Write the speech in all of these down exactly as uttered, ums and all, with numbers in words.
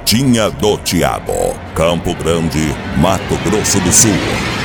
Carretinha do Thiago, Campo Grande, Mato Grosso do Sul.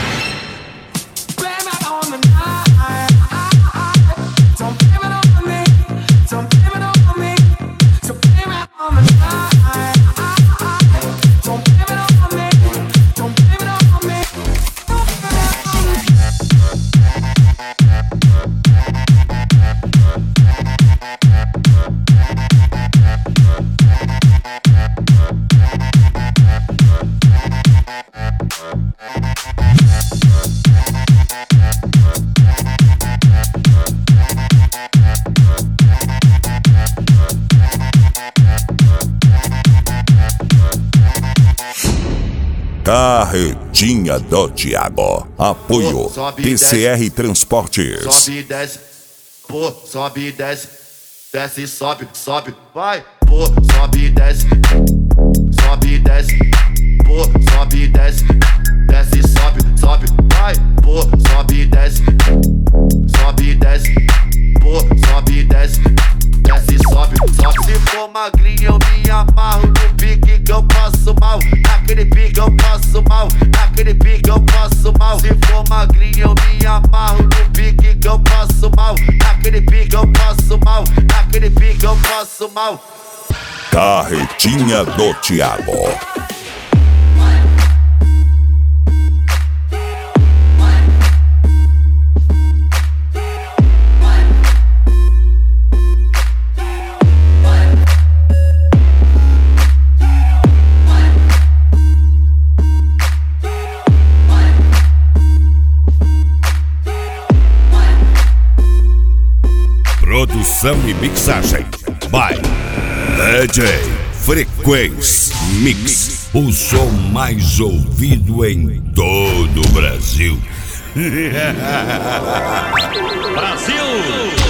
Carretinha do Thiago. Apoio T C R Transportes. Sobe e desce, pô, sobe e desce, desce e sobe, sobe, vai, pô, sobe e desce, sobe e desce, pô, sobe e desce, desce e sobe, sobe, vai, pô, sobe e desce, sobe e desce, pô, sobe e desce, desce e sobe, sobe. Se for magrinho eu me amarro no pique que eu passo mal, naquele pique eu passo mal, naquele pique eu passo mal. Se for magrinho eu me amarro no pique que eu passo mal, naquele pique eu passo mal, naquele pique eu passo mal. Carretinha do Thiago. Produção e mixagem by D J Frequência Mix, o som mais ouvido em todo o Brasil. Brasil!